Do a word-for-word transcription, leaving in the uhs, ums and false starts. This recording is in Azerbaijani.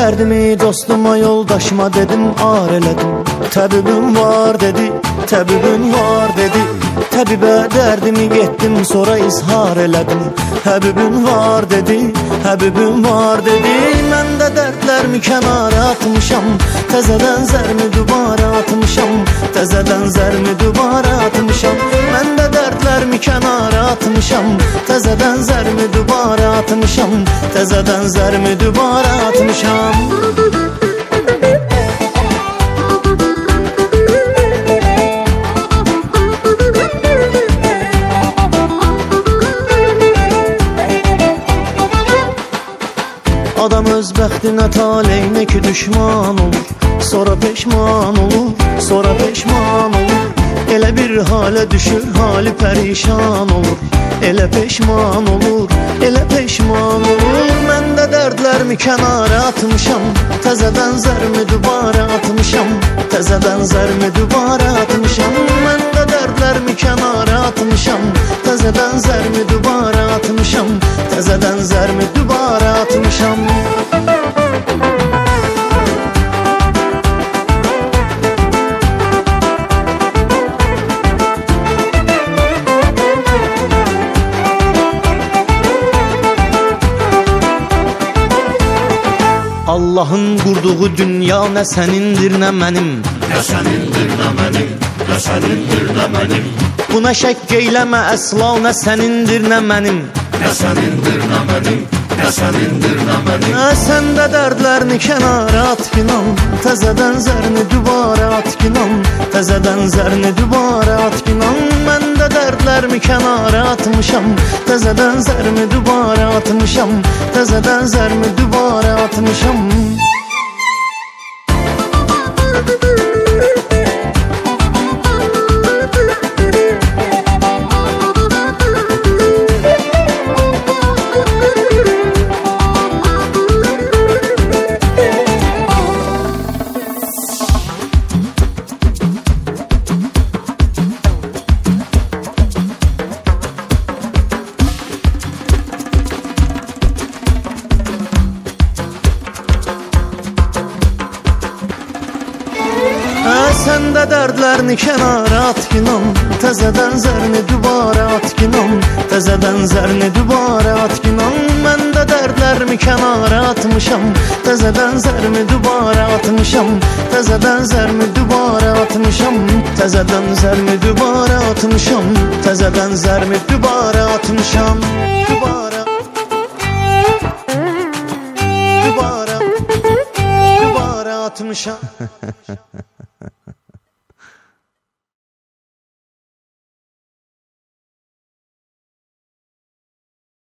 dərdimi dostuma, yoldaşıma dedim, ar elədim. Təbibim var dedi, təbibim var dedi. Təbibə dərdimi getdim, sonra izhar elədim. Həbibim var dedi, həbibim var dedi. Mən də dərdlərimi kənara atmışam, təzədən zərmi dubara atmışam, təzədən zərmi dubara atmışam. Mən də dərdlərimi kənara atmışam, təzədən zərmi dubara atmışam, təzədən zərmi dubara atmışam. Adam öz bəxtinə, taleyinə ki düşman olur, sonra peşman olur, sonra peşman olur. Elə bir halə düşür, hali pərişan olur, elə peşman olur, elə peşman olur. Mən də dərdlərimi kənara atmışam, təzədən zərmi dubara atmışam, təzədən zərmi dubara atmışam. Mən də dərdlərimi kənara atmışam, təzədən zərmi dubara atmışam, təzədən zərmi dubara atmışam. Allah'ın qurduğu dünya nə sənindir, nə mənim, nə sənindir, nə mənim, nə sənindir, nə mənim. Buna şəkk eyləmə əsla, nə sənindir, nə mənim, nə sənindir, nə mənim, nə sənindir, nə mənim. Sən də dərdlərini kənara at kinan, təzədən zərni dubara at kinan, təzədən zərni dubara at kinan. Mən də dərdlərimi kənara atmışam, təzədən zərmi dubara atmışam, təzədən zərmi dubara atmışam. Sən də dərdlərini kənara at kinan, təzədən zərni dubara at kinan, təzədən zərni dubara at kinan. Mən də dərdlərimi kənara atmışam, təzədən zərmi dubara atmışam, təzədən zərmi dubara atmışam, təzədən zərmi dubara atmışam, təzədən zərmi dubara atmışam. Dubara, dubara, dubara atmışam.